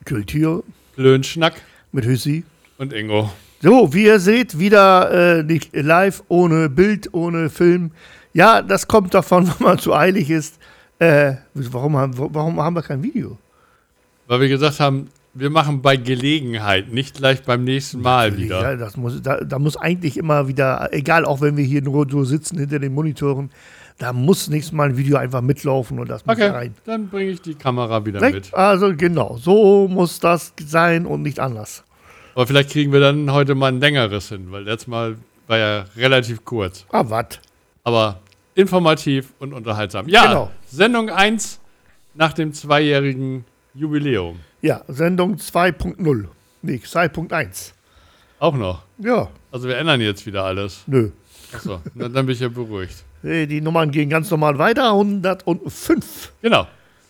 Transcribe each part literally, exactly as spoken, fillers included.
Kultur. Klönschnack. Mit Hüssi. Und Ingo. So, wie ihr seht, wieder äh, nicht live, ohne Bild, ohne Film. Ja, das kommt davon, wenn man zu eilig ist. Äh, warum, haben, warum haben wir kein Video? Weil wir gesagt haben, wir machen bei Gelegenheit, nicht gleich beim nächsten Mal Natürlich, wieder. Ja, das muss, da, da muss eigentlich immer wieder, egal, auch wenn wir hier nur so sitzen hinter den Monitoren, da muss nächstes Mal ein Video einfach mitlaufen und das muss Okay, da rein. dann bringe ich die Kamera wieder Ne? mit. Also genau, so muss das sein und nicht anders. Aber vielleicht kriegen wir dann heute mal ein längeres hin, weil letztes Mal war ja relativ kurz. Ah, was? Aber informativ und unterhaltsam. Ja, Genau. Sendung eins nach dem zweijährigen Jubiläum. Ja, Sendung zwei Punkt null. Nee, zwei Punkt eins. Auch noch. Ja, Also wir ändern jetzt wieder alles. nö. Achso, na, dann bin ich ja beruhigt. Hey, die Nummern gehen ganz normal weiter. hundertfünf. Genau.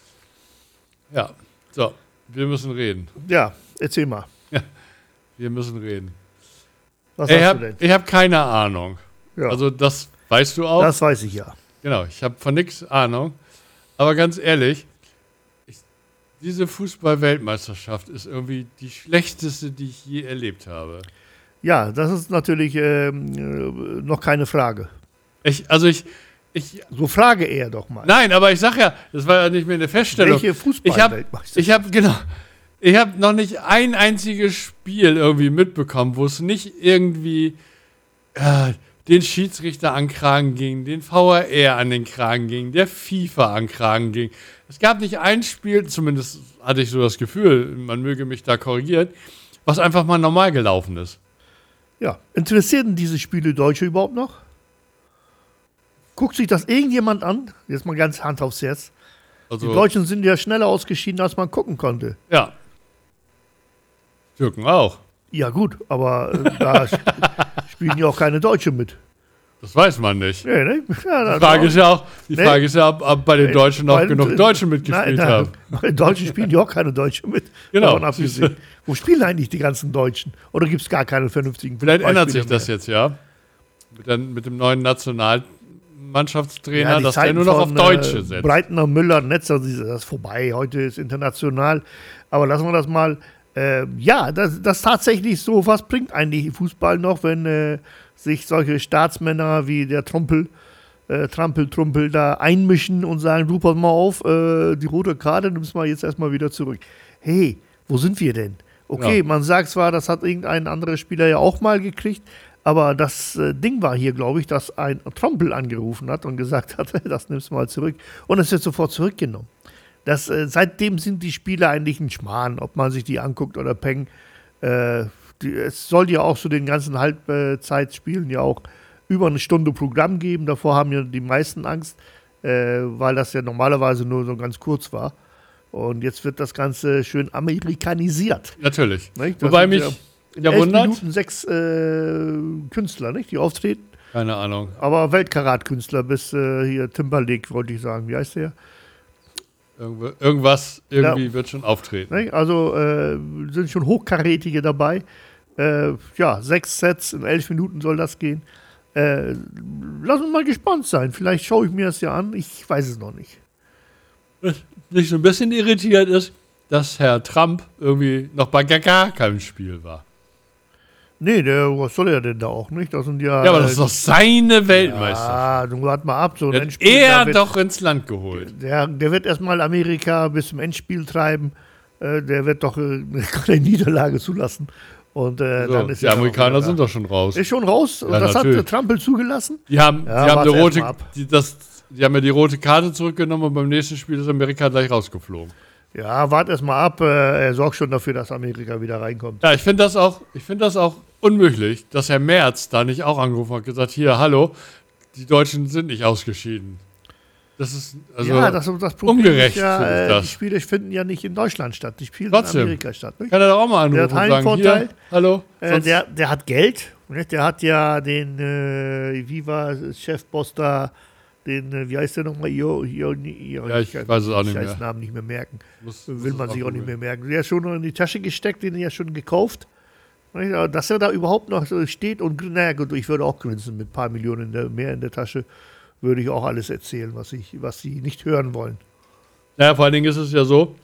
Ja, so, wir müssen reden. Ja, erzähl mal. Wir müssen reden. Was Ich hast du habe denn? hab keine Ahnung. Ja, Also das weißt du auch. das weiß ich ja. Genau, ich habe von nichts Ahnung. Aber ganz ehrlich, ich, diese Fußball-Weltmeisterschaft ist irgendwie die schlechteste, die ich je erlebt habe. Ja, das ist natürlich ähm, äh, noch keine Frage. Ich, also ich, ich, So frage er doch mal. nein, aber ich sag ja, das war ja nicht mehr eine Feststellung. Welche Ich habe, Fußball-Weltmeisterschaft? ich habe, genau, ich habe noch nicht ein einziges Spiel irgendwie mitbekommen, wo es nicht irgendwie äh, den Schiedsrichter an den Kragen ging, den V R R an den Kragen ging, der FIFA an den Kragen ging. Es gab nicht ein Spiel, zumindest hatte ich so das Gefühl, man möge mich da korrigieren, was einfach mal normal gelaufen ist. Ja, interessieren diese Spiele Deutsche überhaupt noch? Guckt sich das irgendjemand an? Jetzt mal ganz Hand aufs Herz. Also, Die Deutschen sind ja schneller ausgeschieden, als man gucken konnte. ja. Türken auch. Ja gut, aber äh, da sp spielen ja auch keine Deutsche mit. Das weiß man nicht. Nee, ne? Ja, Die Frage ist ja auch, die Nee. Frage ist ja, ob, ob bei den Nee, Deutschen noch weil- genug Deutsche mitgespielt nein, haben. nein, bei den Deutschen spielen ja auch keine Deutsche mit. Genau. Davon abgesehen. Wo spielen eigentlich die ganzen Deutschen? Oder gibt es gar keine vernünftigen Vielleicht ändert sich Fußballspieler das mehr? jetzt ja. Mit, den, mit dem neuen Nationalmannschaftstrainer, die dass er Zeiten nur noch auf von, Deutsche äh, setzt. Breitner, Müller, Netzer, das ist vorbei. Heute ist international. Aber lassen wir das mal. Äh, ja, das, das ist tatsächlich so. Was bringt eigentlich Fußball noch, wenn äh, sich solche Staatsmänner wie der Trumpel, äh, Trampel, Trumpel da einmischen und sagen, du, pass mal auf, äh, die rote Karte nimmst mal jetzt erstmal wieder zurück. Hey, wo sind wir denn? Okay, Ja. man sagt zwar, das hat irgendein anderer Spieler ja auch mal gekriegt, aber das äh, Ding war hier, glaube ich, dass ein Trumpel angerufen hat und gesagt hat, das nimmst du mal zurück. Und es wird sofort zurückgenommen. Das, äh, seitdem sind die Spiele eigentlich ein Schmarrn, ob man sich die anguckt oder Peng. Äh, die, es soll ja auch zu den ganzen Halbzeitspielen ja auch über eine Stunde Programm geben. Davor haben ja die meisten Angst, äh, weil das ja normalerweise nur so ganz kurz war. Und jetzt wird das Ganze schön amerikanisiert. Natürlich. Nicht? Das Wobei sind mich ja in ja elf wundert, Minuten sechs äh, Künstler, nicht, die auftreten. keine Ahnung, Aber Weltkarat-Künstler bis äh, hier Timberlake, wollte ich sagen. Wie heißt der? Irgendw- irgendwas irgendwie Ja. wird schon auftreten. Nicht? Also äh, sind schon Hochkarätige dabei. Äh, ja, sechs Sets in elf Minuten soll das gehen. Äh, lass uns mal gespannt sein. Vielleicht schaue ich mir das ja an. Ich weiß es noch nicht. Was mich so ein bisschen irritiert ist, dass Herr Trump irgendwie noch bei gar gar keinem Spiel war. Nee, der, was soll er denn da auch nicht? Das sind ja. Ja, aber das äh, ist doch seine Weltmeisterschaft. Ja, du warte mal ab. So ein Der hat Endspiel, er da wird, doch ins Land geholt. Der, der wird erstmal Amerika bis zum Endspiel treiben. Äh, der wird doch äh, keine Niederlage zulassen. Und äh, So, dann ist die er dann auch Amerikaner wieder sind da. doch schon raus. Ist schon raus. Und Ja, das natürlich. hat der Trumpel zugelassen. Die haben, Ja, die haben warte eine rote, erst mal ab. die, das, die haben ja die rote Karte zurückgenommen und beim nächsten Spiel ist Amerika gleich rausgeflogen. Ja, wart erst mal ab. Äh, er sorgt schon dafür, dass Amerika wieder reinkommt. Ja, ich finde das auch, ich finde das auch unmöglich, dass Herr Merz da nicht auch angerufen hat und gesagt, hier, hallo, die Deutschen sind nicht ausgeschieden. Das ist, also, ja, das, das Problem ungerecht ist ja, finde ich äh, das. die Spiele finden ja nicht in Deutschland statt. Die spielen Trotzdem. in Amerika statt. Nicht? kann er doch auch mal Der anrufen hat und sagen, Heimvorteil. hier, hallo. Äh, sonst- der, der hat Geld. Nicht? Der hat ja den, äh, wie war es, Chefboss da, den, äh, wie heißt der nochmal? Jo, jo, jo, Ja, ich weiß es auch nicht Ich mehr. Namen nicht mehr merken. muss- Will muss man es sich auch nicht mehr googeln. merken. Der ist schon noch in die Tasche gesteckt, den er ja schon gekauft. Nicht? Aber dass er da überhaupt noch so steht und, naja gut, ich würde auch grinsen mit ein paar Millionen in der, mehr in der Tasche, würde ich auch alles erzählen, was, ich, was sie nicht hören wollen. Naja, vor allen Dingen ist es ja so,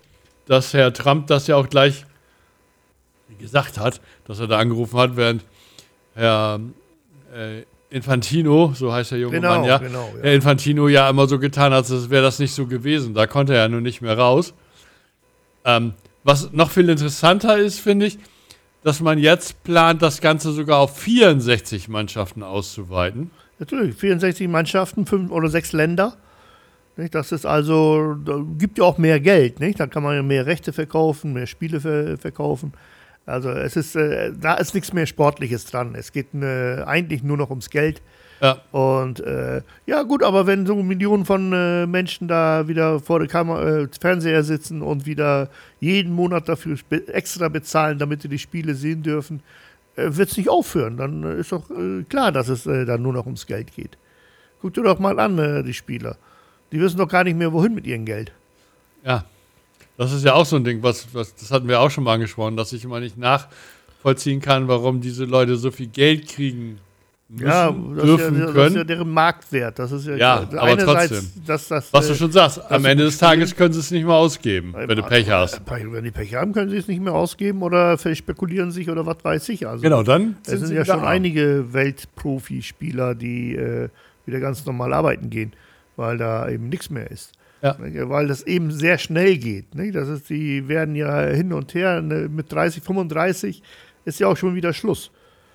dass Herr Trump das ja auch gleich gesagt hat, dass er da angerufen hat, während Herr äh, Infantino, so heißt der junge Genau, Mann, ja, genau, ja. Herr Infantino ja immer so getan hat, als wäre das nicht so gewesen. Da konnte er ja nun nicht mehr raus. Ähm, was noch viel interessanter ist, finde ich, dass man jetzt plant, das Ganze sogar auf vierundsechzig Mannschaften auszuweiten. Natürlich, vierundsechzig Mannschaften, fünf oder sechs Länder. Nicht? Das ist also, da gibt ja auch mehr Geld. Nicht? Da kann man ja mehr Rechte verkaufen, mehr Spiele ver- verkaufen. Also es ist, äh, da ist nichts mehr Sportliches dran. Es geht äh, eigentlich nur noch ums Geld. Ja. Und äh, ja gut, aber wenn so Millionen von äh, Menschen da wieder vor der Kamera, äh, Fernseher sitzen und wieder jeden Monat dafür spe- extra bezahlen, damit sie die Spiele sehen dürfen, äh, wird es nicht aufhören. Dann äh, ist doch äh, klar, dass es äh, dann nur noch ums Geld geht. Guck dir doch mal an, äh, die Spieler. Die wissen doch gar nicht mehr, wohin mit ihrem Geld. Ja, das ist ja auch so ein Ding, was, was das hatten wir auch schon mal angesprochen, dass ich immer nicht nachvollziehen kann, warum diese Leute so viel Geld kriegen müssen, Ja, das ist dürfen, ja, das können. ist ja deren Marktwert. Das ist ja, Ja, das aber einerseits, trotzdem. Dass, das, Was äh, du schon sagst, am das Ende des Spiel- Tages können sie es nicht mehr ausgeben, äh, wenn du Pech hast. Pech- Wenn die Pech haben, können sie es nicht mehr ausgeben oder verspekulieren sich oder was weiß ich. Also, Genau, dann es sind sind sie ja wieder schon arm. einige Weltprofispieler, die äh, wieder ganz normal arbeiten gehen, weil da eben nichts mehr ist. Ja. Weil das eben sehr schnell geht. Nicht? Das ist, die werden ja hin und her, ne, mit dreißig, fünfunddreißig ist ja auch schon wieder Schluss.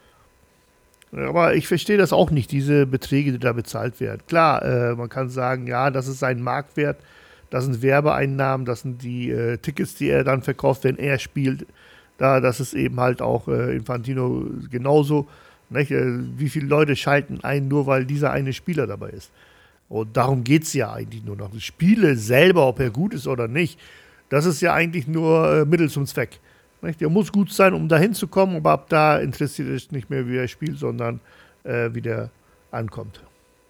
Aber ich verstehe das auch nicht, diese Beträge, die da bezahlt werden. Klar, äh, man kann sagen, ja, das ist sein Marktwert, das sind Werbeeinnahmen, das sind die äh, Tickets, die er dann verkauft, wenn er spielt. Da, das ist eben halt auch äh, Infantino genauso. Nicht? Äh, wie viele Leute schalten ein, nur weil dieser eine Spieler dabei ist. Und darum geht es ja eigentlich nur noch. Das Spiele selber, ob er gut ist oder nicht, das ist ja eigentlich nur äh, Mittel zum Zweck. Nicht? Der muss gut sein, um da hinzukommen, aber ab da interessiert es nicht mehr, wie er spielt, sondern äh, wie der ankommt.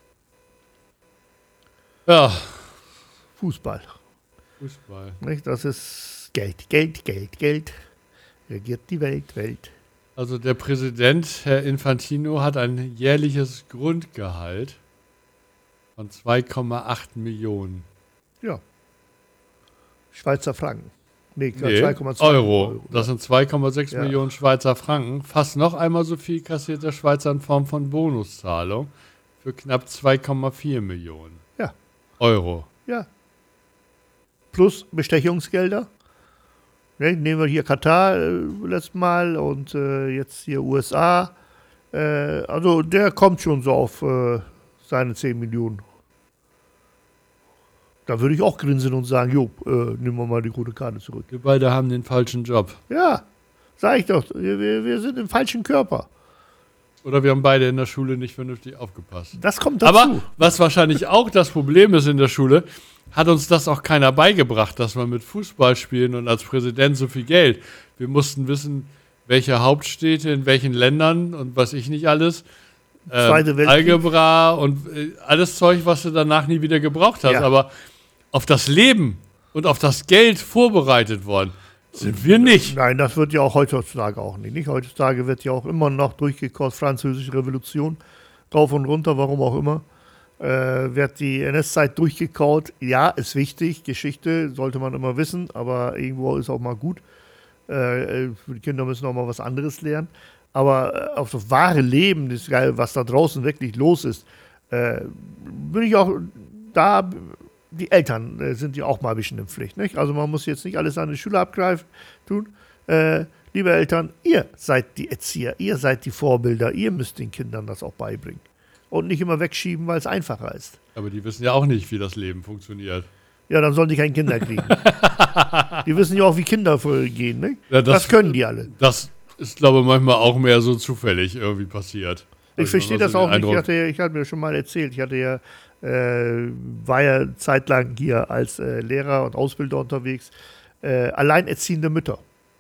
Ja, Fußball. Fußball. Nicht? Das ist Geld, Geld, Geld, Geld. Regiert die Welt, Welt. Also der Präsident, Herr Infantino, hat ein jährliches Grundgehalt von zwei Komma acht Millionen. Ja. Schweizer Franken. Nee, Nee, zwei Komma zwei Euro. Das sind zwei Komma sechs Ja. Millionen Schweizer Franken. Fast noch einmal so viel kassiert der Schweizer in Form von Bonuszahlung für knapp zwei Komma vier Millionen Ja. Euro. Ja. Plus Bestechungsgelder. Ne, nehmen wir hier Katar äh, letztes Mal und äh, jetzt hier U S A. Äh, also der kommt schon so auf äh, seine zehn Millionen. Da würde ich auch grinsen und sagen, jo, äh, nehmen wir mal die rote Karte zurück. Wir beide haben den falschen Job. Ja, sag ich doch, wir, wir sind im falschen Körper. Oder wir haben beide in der Schule nicht vernünftig aufgepasst. Das kommt dazu. Aber was wahrscheinlich auch das Problem ist in der Schule, hat uns das auch keiner beigebracht, dass man mit Fußball spielen und als Präsident so viel Geld. Wir mussten wissen, welche Hauptstädte in welchen Ländern und was ich nicht alles. Ähm, Zweite Weltkrieg. Algebra und äh, alles Zeug, was du danach nie wieder gebraucht hast. Ja. Aber auf das Leben und auf das Geld vorbereitet worden sind wir nicht. Nein, das wird ja auch heutzutage auch nicht. nicht? Heutzutage wird ja auch immer noch durchgekaut, Französische Revolution, rauf und runter, warum auch immer. Äh, wird die N S-Zeit durchgekaut. Ja, ist wichtig, Geschichte sollte man immer wissen, aber irgendwo ist auch mal gut. Äh, die Kinder müssen auch mal was anderes lernen. Aber äh, auf das wahre Leben, das geil, was da draußen wirklich los ist, äh, bin ich auch da. Die Eltern äh, sind ja auch mal ein bisschen in Pflicht. Nicht? Also man muss jetzt nicht alles an die Schule abgreifen tun. Äh, liebe Eltern, ihr seid die Erzieher, ihr seid die Vorbilder, ihr müsst den Kindern das auch beibringen. Und nicht immer wegschieben, weil es einfacher ist. Aber die wissen ja auch nicht, wie das Leben funktioniert. Ja, dann sollen die keine Kinder kriegen. Die wissen ja auch, wie Kinder gehen. Nicht? Ja, das, das können die alle. Das ist, glaube ich, manchmal auch mehr so zufällig irgendwie passiert. Ich Also verstehe man das so den auch nicht. Ich Eindruck- hatte, ich hatte mir schon mal erzählt, ich hatte ja, äh, war ja zeitlang hier als äh, Lehrer und Ausbilder unterwegs. Äh, alleinerziehende Mütter.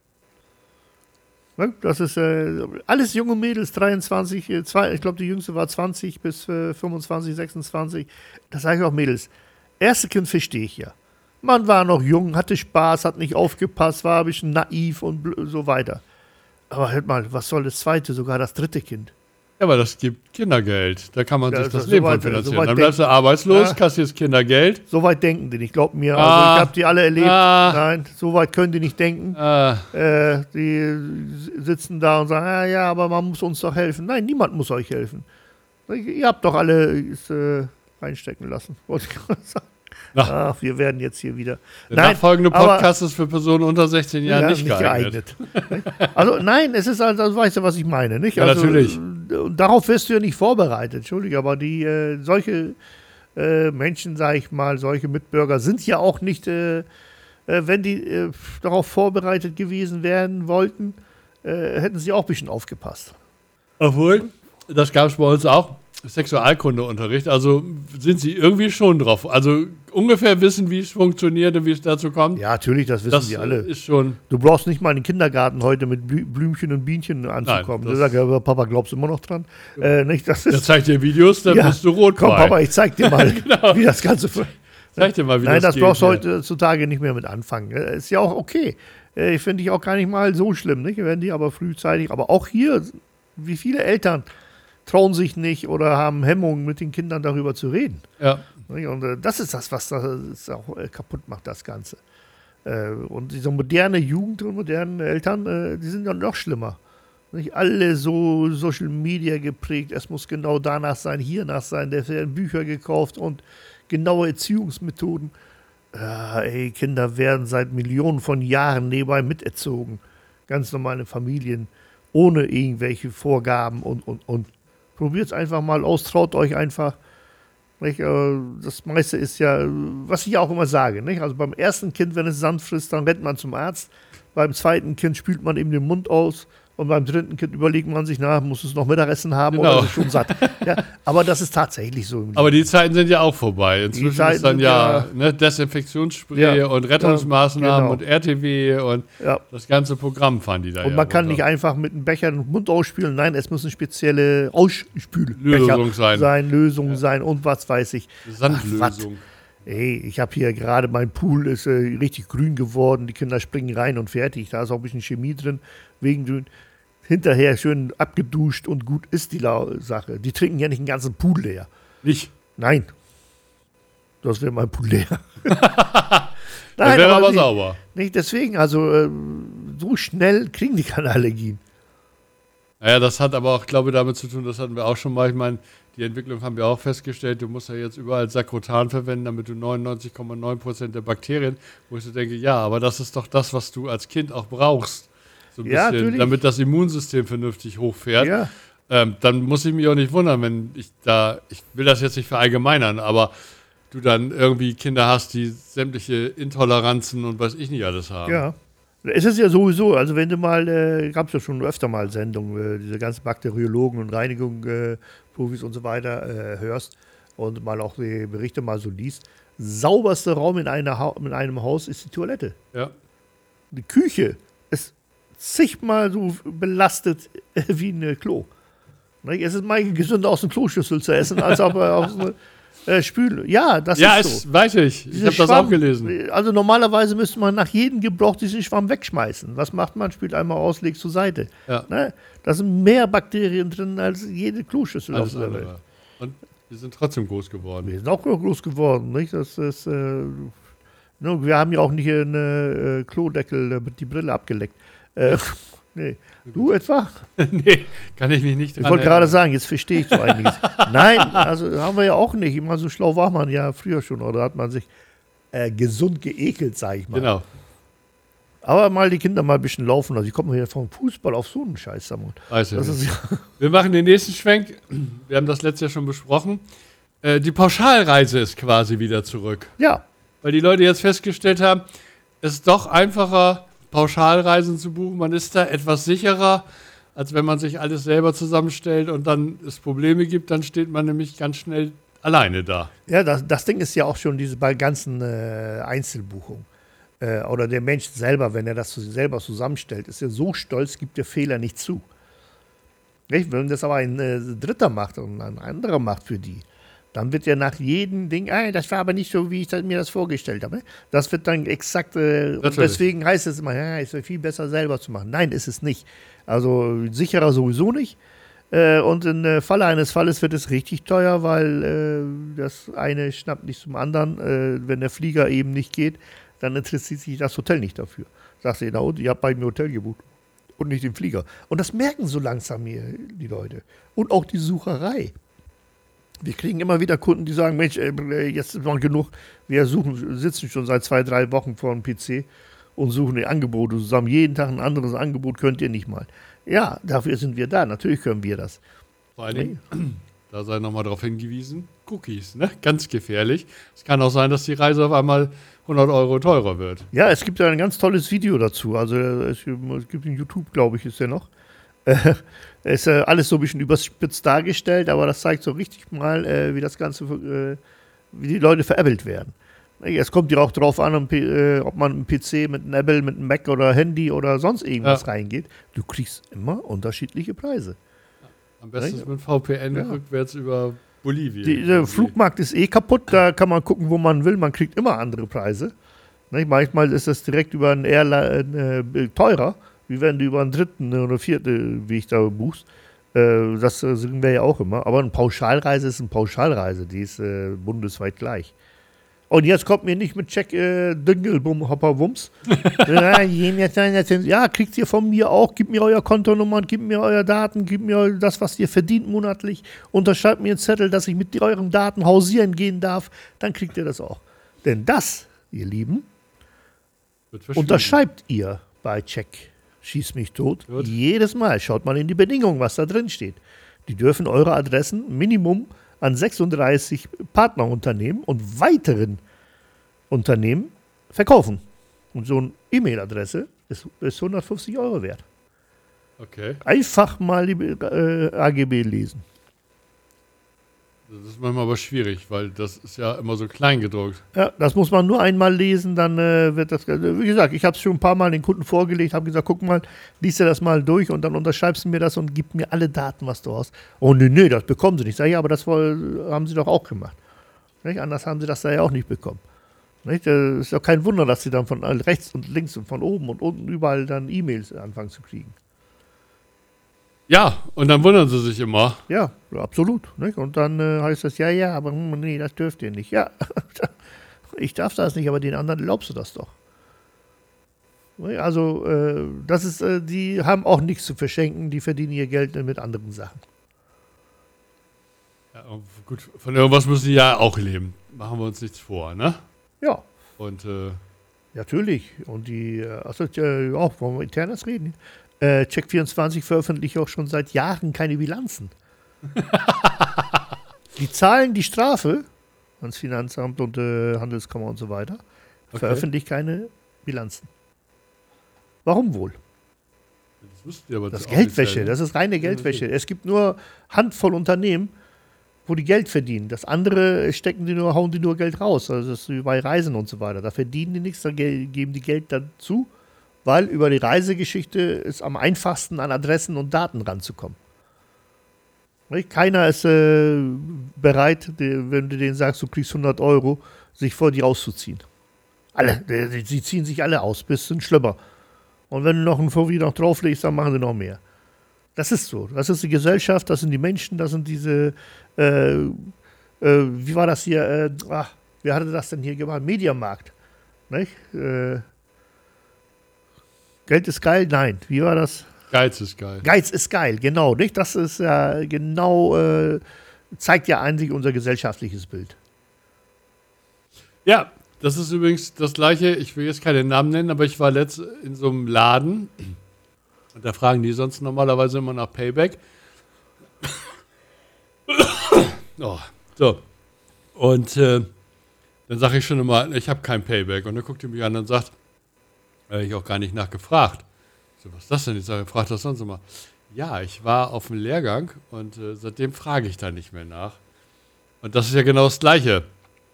Ne? Das ist äh, alles junge Mädels, dreiundzwanzig, äh, zwei, ich glaube, die jüngste war zwanzig bis äh, fünfundzwanzig, sechsundzwanzig. Das sage ich auch Mädels. Erste Kind verstehe ich ja. Man war noch jung, hatte Spaß, hat nicht aufgepasst, war ein bisschen naiv und bl- so weiter. Aber hört mal, was soll das zweite, sogar das dritte Kind? Ja, aber das gibt Kindergeld. Da kann man Ja, sich das das ist Leben so von weit- finanzieren. so weit Dann bleibst du arbeitslos, Ja. kassierst Kindergeld. So weit denken die nicht, glaub mir. Ah. Also ich habe die alle erlebt. Ah. Nein, so weit können die nicht denken. Äh, Äh, die sitzen da und sagen, ah, ja, aber man muss uns doch helfen. Nein, niemand muss euch helfen. Ihr habt doch alle es, äh, reinstecken lassen, wollte ich gerade sagen. Na. Ach, wir werden jetzt hier wieder. der Nein, nachfolgende aber- Podcast ist für Personen unter sechzehn Jahren Ja, nicht, geeignet. Also nein, es ist also, also, weißt du, was ich meine, nicht? Ja, also, natürlich. äh, Darauf wirst du ja nicht vorbereitet, Entschuldige, aber die äh, solche äh, Menschen, sage ich mal, solche Mitbürger sind ja auch nicht, äh, äh, wenn die äh, darauf vorbereitet gewesen werden wollten, äh, hätten sie auch ein bisschen aufgepasst. Obwohl, das gab es bei uns auch, Sexualkundeunterricht, also sind sie irgendwie schon drauf. Also ungefähr wissen, wie es funktioniert und wie es dazu kommt. Ja, natürlich, das wissen das die alle. ist schon, Du brauchst nicht mal in den Kindergarten heute mit Blü Blümchen und Bienchen anzukommen. Nein, Du das- sagst, ja, Papa, glaubst du immer noch dran? Äh, nicht, das der ist, zeigt dir Videos, dann Ja, bist du rot komm, bei. Papa, ich zeig dir mal, wie das Ganze fu- Zeig dir mal, wie Nein, das, das geht. brauchst du hier. heutzutage nicht mehr mit anfangen. Äh, Ist ja auch okay. Äh, Finde ich auch gar nicht mal so schlimm, nicht? Wenn die aber frühzeitig, aber auch hier, wie viele Eltern trauen sich nicht oder haben Hemmungen, mit den Kindern darüber zu reden. Ja. Nicht? Und äh, das ist das, was das auch äh, kaputt macht, das Ganze. Äh, und diese moderne Jugend und modernen Eltern, äh, die sind ja noch schlimmer. Nicht alle so Social Media geprägt, es muss genau danach sein, hiernach sein, da werden Bücher gekauft und genaue Erziehungsmethoden. Ja, ey, Kinder werden seit Millionen von Jahren nebenbei miterzogen. Ganz normale Familien, ohne irgendwelche Vorgaben und, und, und. Probiert es einfach mal aus, traut euch einfach. Nicht? Äh, Das meiste ist ja, äh, was ich auch immer sage, nicht? Also beim ersten Kind, wenn es Sand frisst, dann rennt man zum Arzt. Beim zweiten Kind spült man ihm den Mund aus. Und beim dritten Kind überlegt man sich, na, muss es noch Mittagessen haben Genau. oder ist es schon satt? Ja, aber das ist tatsächlich so. Im Leben. Aber die Zeiten sind ja auch vorbei. Inzwischen Zeiten ist dann sind ja, ja- ne, Desinfektionsspray Ja. und Rettungsmaßnahmen Ja, genau. und R T W und Ja. das ganze Programm fahren die da Und ja man kann runter. nicht einfach mit einem Becher den Mund ausspülen. Nein, es müssen spezielle Ausspülbecher Lösung sein. sein, Lösungen sein und was weiß ich. Sandlösung. Ey, ich habe hier gerade, mein Pool ist äh, richtig grün geworden. Die Kinder springen rein und fertig. Da ist auch ein bisschen Chemie drin, wegen grün. Hinterher schön abgeduscht und gut ist die La Sache. Die trinken ja nicht den ganzen Pool leer. Nicht. Nein. Das wäre mein Pool leer. Das wäre aber nicht, sauber. nicht deswegen, also äh, so schnell kriegen die keine Allergien. Naja, das hat aber auch, glaube ich, damit zu tun, das hatten wir auch schon mal. Ich meine, die Entwicklung haben wir auch festgestellt, du musst ja jetzt überall Sakrotan verwenden, damit du neunundneunzig Komma neun Prozent der Bakterien, wo ich so denke, ja, aber das ist doch das, was du als Kind auch brauchst. So ein Ja, bisschen, natürlich. damit das Immunsystem vernünftig hochfährt. Ja. Ähm, dann muss ich mich auch nicht wundern, wenn ich da, ich will das jetzt nicht verallgemeinern, aber du dann irgendwie Kinder hast, die sämtliche Intoleranzen und weiß ich nicht alles haben. Ja. Es ist ja sowieso, also wenn du mal, äh, gab es ja schon öfter mal Sendungen, äh, diese ganzen Bakteriologen und Reinigung, äh, Profis und so weiter äh, hörst und mal auch die Berichte mal so liest. Sauberster Raum in, einer ha in einem Haus ist die Toilette. Ja. Die Küche ist zigmal so belastet äh, wie ein Klo. Ne? Es ist mal gesünder aus dem Kloschüssel zu essen, als ob er aus einer äh, Spül. Ja, das Ja, ist ist, so. weiß ich. Ich Dieser habe das Schwamm, auch gelesen. Also normalerweise müsste man nach jedem Gebrauch diesen Schwamm wegschmeißen. Was macht man? Spült einmal aus, legt zur Seite. Ja. Ne? Da sind mehr Bakterien drin als jede Kloschüssel Alles auf der Welt. andere. Und wir sind trotzdem groß geworden. Wir sind auch groß geworden. Nicht? Das ist, äh, ne, wir haben ja auch nicht eine äh, Klodeckel äh, mit die Brille abgeleckt. Äh, nee. Du etwa? Nee, kann ich mich nicht Ich dran wollte gerade erinnern. sagen, jetzt verstehe ich so einiges. Nein, also haben wir ja auch nicht. Immer so schlau war man ja früher schon. Oder hat man sich äh, gesund geekelt, sage ich mal. Genau. Aber mal die Kinder mal ein bisschen laufen. Also ich komme hier vom Fußball auf so einen Scheiß. Samuel. Weiß ich Das nicht. ist ja, Wir machen den nächsten Schwenk. Wir haben das letztes Jahr schon besprochen. Äh, die Pauschalreise ist quasi wieder zurück. ja, Weil die Leute jetzt festgestellt haben, es ist doch einfacher, Pauschalreisen zu buchen. Man ist da etwas sicherer, als wenn man sich alles selber zusammenstellt und dann es Probleme gibt, dann steht man nämlich ganz schnell alleine da. ja das, das Ding ist ja auch schon diese bei ganzen äh, Einzelbuchungen. Äh, oder der Mensch selber, wenn er das zu- selber zusammenstellt, ist ja so stolz, gibt der Fehler nicht zu. Nicht? Wenn das aber ein äh, Dritter macht und ein anderer macht für die, dann wird ja nach jedem Ding, ah, das war aber nicht so, wie ich das, mir das vorgestellt habe. Das wird dann exakt, äh, und Natürlich. deswegen heißt es immer, ja, es wäre viel besser selber zu machen. Nein, ist es nicht. Also sicherer sowieso nicht. Äh, und im äh, Falle eines Falles wird es richtig teuer, weil äh, das eine schnappt nicht zum anderen. Äh, wenn der Flieger eben nicht geht, dann interessiert sich das Hotel nicht dafür. Sagst du, na und, ihr habt bei mir Hotel gebucht und nicht den Flieger. Und das merken so langsam hier die Leute. Und auch die Sucherei. Wir kriegen immer wieder Kunden, die sagen, Mensch, äh, jetzt ist mal genug. Wir suchen, sitzen schon seit zwei, drei Wochen vor dem P C und suchen die Angebote zusammen. Jeden Tag ein anderes Angebot könnt ihr nicht mal. Ja, dafür sind wir da. Natürlich können wir das. Vor allen Dingen, da sei nochmal darauf hingewiesen, Cookies, ne? Ganz gefährlich. Es kann auch sein, dass die Reise auf einmal hundert Euro teurer wird. Ja, es gibt ja ein ganz tolles Video dazu. Also es gibt in YouTube, glaube ich, ist ja noch. Äh, ist äh, alles so ein bisschen überspitzt dargestellt, aber das zeigt so richtig mal, äh, wie das Ganze, äh, wie die Leute veräppelt werden. Es kommt ja auch drauf an, ob man einen P C mit einem Apple, mit einem Mac oder Handy oder sonst irgendwas ja. reingeht. Du kriegst immer unterschiedliche Preise. Ja, am besten ist mit V P N ja. rückwärts über Bolivien. Die, der Flugmarkt ist eh kaputt, da kann man gucken, wo man will. Man kriegt immer andere Preise. Manchmal ist das direkt über einen Airline äh, teurer, wie wenn du über einen dritten oder vierten Weg da buchst. Äh, das sehen wir ja auch immer. Aber eine Pauschalreise ist eine Pauschalreise, die ist äh, bundesweit gleich. Und jetzt kommt mir nicht mit Check äh, Düngelbum Hopper Wumms. Ja, kriegt ihr von mir auch. Gebt mir euer Kontonummer, gebt mir eure Daten, gebt mir das, was ihr verdient monatlich. Unterschreibt mir einen Zettel, dass ich mit euren Daten hausieren gehen darf. Dann kriegt ihr das auch. Denn das, ihr Lieben, unterschreibt ihr bei Check Schieß mich tot. Gut. Jedes Mal schaut mal in die Bedingungen, was da drin steht. Die dürfen eure Adressen Minimum an sechsunddreißig Partnerunternehmen und weiteren Unternehmen verkaufen. Und so eine E-Mail-Adresse ist, ist hundertfünfzig Euro wert. Okay. Einfach mal die äh, A G B lesen. Das ist manchmal aber schwierig, weil das ist ja immer so klein gedruckt. Ja, das muss man nur einmal lesen, dann äh, wird das, wie gesagt, ich habe es schon ein paar Mal den Kunden vorgelegt, habe gesagt, guck mal, liest dir das mal durch und dann unterschreibst du mir das und gib mir alle Daten, was du hast. Oh, nee, nee, das bekommen sie nicht. Sag ich, ja, aber das haben sie doch auch gemacht. Nicht? Anders haben sie das da ja auch nicht bekommen. Nicht? Das ist doch kein Wunder, dass sie dann von rechts und links und von oben und unten überall dann E-Mails anfangen zu kriegen. Ja, und dann wundern sie sich immer. Ja, absolut. Nicht? Und dann äh, heißt das, ja, ja, aber hm, nee, das dürft ihr nicht. Ja, ich darf das nicht, aber den anderen glaubst du das doch. Also, äh, das ist, äh, die haben auch nichts zu verschenken, die verdienen ihr Geld mit anderen Sachen. Ja, gut, von irgendwas müssen die ja auch leben. Machen wir uns nichts vor, ne? Ja. Und, äh. Natürlich. Und die, also, äh, auch, wollen wir internes reden? Äh, Check vierundzwanzig veröffentlicht auch schon seit Jahren keine Bilanzen. Die zahlen die Strafe ans Finanzamt und äh, Handelskammer und so weiter, okay. Veröffentlicht keine Bilanzen. Warum wohl? Das wisst ihr aber das ist Geldwäsche, das ist reine Geldwäsche. Es gibt nur Handvoll Unternehmen, wo die Geld verdienen. Das andere stecken die nur, hauen die nur Geld raus. Also das ist wie bei Reisen und so weiter. Da verdienen die nichts, da geben die Geld dazu. Weil über die Reisegeschichte ist am einfachsten an Adressen und Daten ranzukommen. Keiner ist äh, bereit, die, wenn du denen sagst, du kriegst hundert Euro, sich vor dir auszuziehen. Alle, die, die ziehen sich alle aus, bis zum Schlöpper. Und wenn du noch einen Fovi noch drauflegst, dann machen sie noch mehr. Das ist so. Das ist die Gesellschaft, das sind die Menschen, das sind diese, äh, äh, wie war das hier, äh, ach, wer hatte das denn hier gemacht? Mediamarkt. Nicht? Äh, Geld ist geil? Nein. Wie war das? Geiz ist geil. Geiz ist geil, genau. Nicht? Das ist ja genau, äh, zeigt ja eigentlich unser gesellschaftliches Bild. Ja, das ist übrigens das Gleiche. Ich will jetzt keine Namen nennen, aber ich war letzt in so einem Laden. Und da fragen die sonst normalerweise immer nach Payback. Oh, so. Und äh, dann sage ich schon immer, ich habe kein Payback. Und dann guckt die mich an und sagt, habe ich auch gar nicht nachgefragt. So, was ist das denn? Ich sage, frag das sonst immer. Ja, ich war auf dem Lehrgang und äh, seitdem frage ich da nicht mehr nach. Und das ist ja genau das Gleiche.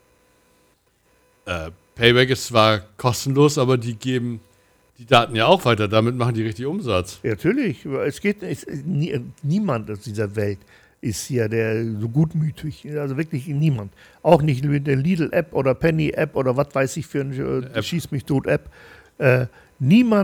Äh, Payback ist zwar kostenlos, aber die geben die Daten ja auch weiter. Damit machen die richtig Umsatz. Ja, natürlich. Es geht es, nie, niemand aus dieser Welt ist hier der so gutmütig. Also wirklich niemand. Auch nicht mit der Lidl-App oder Penny-App oder was weiß ich für eine äh, Schieß-mich-tot-App. Äh, niemand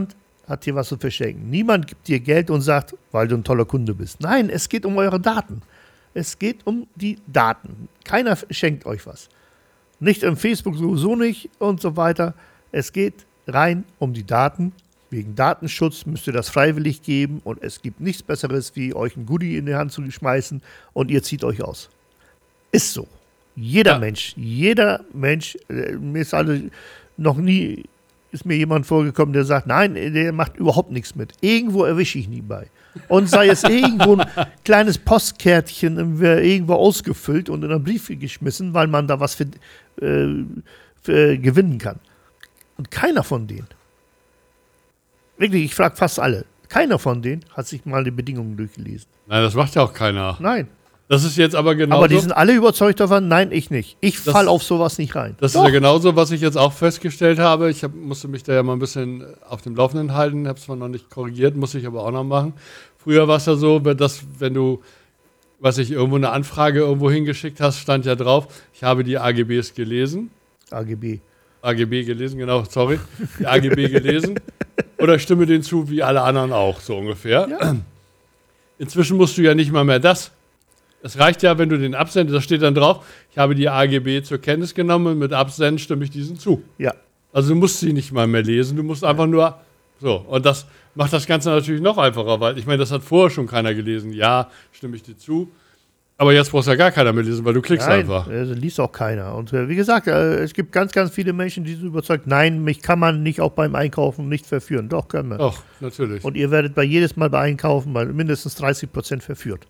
hat hier was zu verschenken. Niemand gibt dir Geld und sagt, weil du ein toller Kunde bist. Nein, es geht um eure Daten. Es geht um die Daten. Keiner schenkt euch was. Nicht im Facebook sowieso nicht und so weiter. Es geht rein um die Daten. Wegen Datenschutz müsst ihr das freiwillig geben und es gibt nichts Besseres, wie euch ein Goodie in die Hand zu schmeißen und ihr zieht euch aus. Ist so. Jeder ja. Mensch, jeder Mensch, äh, mir ist alle noch nie, ist mir jemand vorgekommen, der sagt, nein, der macht überhaupt nichts mit. Irgendwo erwische ich nie bei. Und sei es irgendwo ein kleines Postkärtchen irgendwo ausgefüllt und in einen Brief geschmissen, weil man da was für, äh, für gewinnen kann. Und keiner von denen, wirklich, ich frage fast alle, keiner von denen hat sich mal die Bedingungen durchgelesen. Nein, das macht ja auch keiner. Nein. Das ist jetzt aber genauso. Aber die sind alle überzeugt davon, nein, ich nicht. Ich falle auf sowas nicht rein. Das Doch. ist ja genauso, was ich jetzt auch festgestellt habe. Ich hab, musste mich da ja mal ein bisschen auf dem Laufenden halten, habe es zwar noch nicht korrigiert, muss ich aber auch noch machen. Früher war es ja so, dass wenn du, was ich irgendwo eine Anfrage irgendwo hingeschickt hast, stand ja drauf, ich habe die A G Bs gelesen. A G B. A G B gelesen, genau, sorry. Die A G B gelesen. Oder stimme denen zu, wie alle anderen auch, so ungefähr. Ja. Inzwischen musst du ja nicht mal mehr das. Es reicht ja, wenn du den absendest, da steht dann drauf, ich habe die A G B zur Kenntnis genommen, mit Absenden stimme ich diesen zu. Ja. Also du musst sie nicht mal mehr lesen, du musst einfach nur, so. Und das macht das Ganze natürlich noch einfacher, weil ich meine, das hat vorher schon keiner gelesen. Ja, stimme ich dir zu. Aber jetzt brauchst du ja gar keiner mehr lesen, weil du klickst nein, einfach. Nein, also liest auch keiner. Und äh, wie gesagt, äh, es gibt ganz, ganz viele Menschen, die sind überzeugt, nein, mich kann man nicht auch beim Einkaufen nicht verführen. Doch, können wir. Doch, natürlich. Und ihr werdet bei jedes Mal bei Einkaufen bei mindestens dreißig Prozent verführt.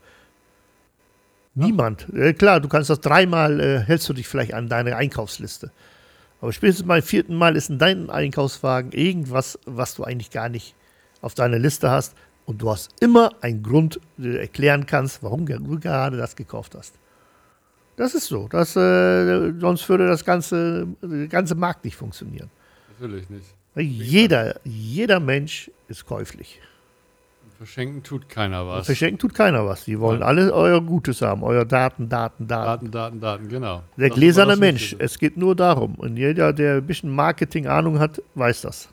Ja. Niemand. Äh, klar, du kannst das dreimal, äh, hältst du dich vielleicht an deine Einkaufsliste. Aber spätestens beim vierten Mal ist in deinem Einkaufswagen irgendwas, was du eigentlich gar nicht auf deiner Liste hast. Und du hast immer einen Grund, den du erklären kannst, warum du gerade das gekauft hast. Das ist so. Das, äh, sonst würde das ganze, der ganze Markt nicht funktionieren. Natürlich nicht. Jeder, jeder Mensch ist käuflich. Verschenken tut keiner was. Verschenken tut keiner was. Die wollen Nein. alle euer Gutes haben. Euer Daten, Daten, Daten. Daten, Daten, Daten, genau. Der das gläserne Mensch. Es geht nur darum. Und jeder, der ein bisschen Marketing-Ahnung hat, weiß das.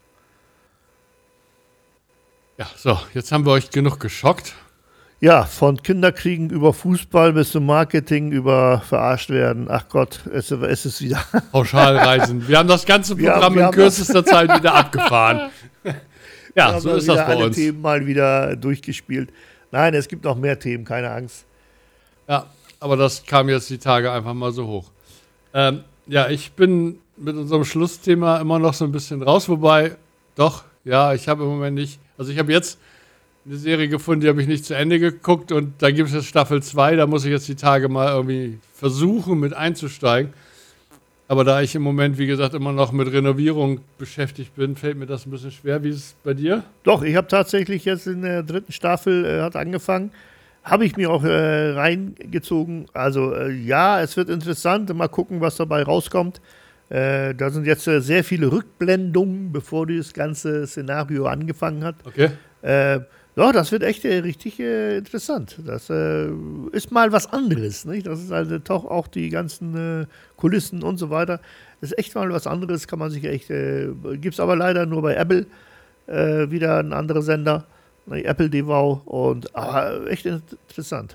Ja, so, jetzt haben wir euch genug geschockt. Ja, von Kinderkriegen über Fußball bis zum Marketing, über verarscht werden. Ach Gott, es, es ist wieder. Pauschalreisen. Wir haben das ganze Programm wir haben, wir in kürzester Zeit wieder abgefahren. Ja, so ist das bei alle uns. Themen mal wieder durchgespielt. Nein, es gibt noch mehr Themen, keine Angst. Ja, aber das kam jetzt die Tage einfach mal so hoch. Ähm, ja, ich bin mit unserem Schlussthema immer noch so ein bisschen raus, wobei, doch, ja, ich habe im Moment nicht. Also ich habe jetzt eine Serie gefunden, die habe ich nicht zu Ende geguckt und da gibt es jetzt Staffel zwei, da muss ich jetzt die Tage mal irgendwie versuchen mit einzusteigen. Aber da ich im Moment, wie gesagt, immer noch mit Renovierung beschäftigt bin, fällt mir das ein bisschen schwer. Wie ist es bei dir? Doch, ich habe tatsächlich jetzt in der dritten Staffel, äh, hat angefangen, habe ich mir auch äh, reingezogen. Also äh, ja, es wird interessant, mal gucken, was dabei rauskommt. Äh, da sind jetzt äh, sehr viele Rückblendungen, bevor das ganze Szenario angefangen hat. Okay. Äh, ja, das wird echt äh, richtig äh, interessant. Das äh, ist mal was anderes, nicht? Das ist halt doch auch die ganzen äh, Kulissen und so weiter. Das ist echt mal was anderes, kann man sich echt. Äh, Gibt es aber leider nur bei Apple äh, wieder ein anderer Sender, ne, Apple T V und ah, echt interessant.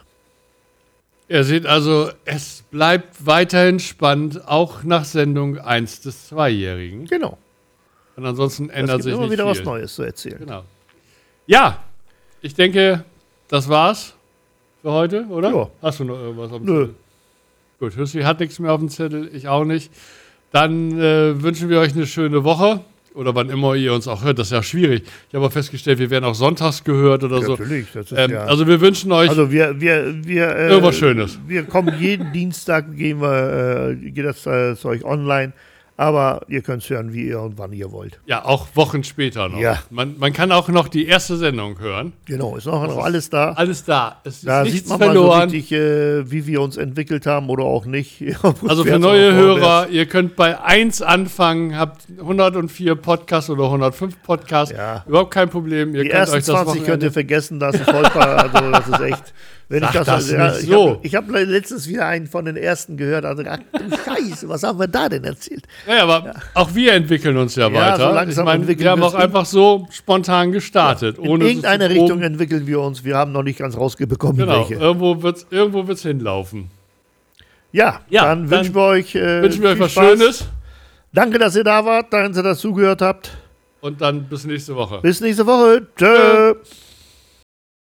Ihr seht also, es bleibt weiterhin spannend, auch nach Sendung eins des Zweijährigen. Genau. Und ansonsten ändert sich nicht viel. Es gibt immer wieder was Neues zu erzählen. Genau. Ja, ich denke, das war's für heute, oder? Ja. Hast du noch irgendwas auf dem Nö. Zettel? Gut, Hüssi hat nichts mehr auf dem Zettel, ich auch nicht. Dann äh, wünschen wir euch eine schöne Woche. Oder wann immer ihr uns auch hört, das ist ja schwierig. Ich habe auch festgestellt, wir werden auch sonntags gehört oder ja, so. Natürlich, das ist ähm, ja. Also wir wünschen euch also wir, wir, wir, äh, irgendwas Schönes. Wir kommen jeden Dienstag, gehen wir, äh, geht das äh, Zeug online. Aber ihr könnt es hören, wie ihr und wann ihr wollt. Ja, auch Wochen später noch. Ja. Man, man kann auch noch die erste Sendung hören. Genau, ist noch, noch alles da. Alles da. Es ist da nichts sieht man verloren. mal so richtig, äh, wie wir uns entwickelt haben oder auch nicht. Also für neue Hörer, ihr könnt bei eins anfangen, habt hundertvier Podcasts oder hundertfünf Podcasts. Ja. Überhaupt kein Problem. Ihr die könnt ersten euch das zwanzig könnt ihr vergessen, das ist Volker, also das ist echt. Wenn Sag ich das, das ja, nicht ich so. habe ich hab letztens wieder einen von den ersten gehört. Also, ach du Scheiße, was haben wir da denn erzählt? Naja, aber ja. auch wir entwickeln uns ja, ja weiter. So langsam ich meine, wir haben auch einfach so spontan gestartet. Ja, in ohne irgendeine Richtung entwickeln wir uns. Wir haben noch nicht ganz rausgebekommen, genau, welche. Irgendwo wird es irgendwo wird's hinlaufen. Ja, ja dann, dann wünschen wir euch, äh, wünschen wir euch was Spaß. Schönes. Danke, dass ihr da wart. Danke, dass ihr das zugehört habt. Und dann bis nächste Woche. Bis nächste Woche. Tschö. Tschö.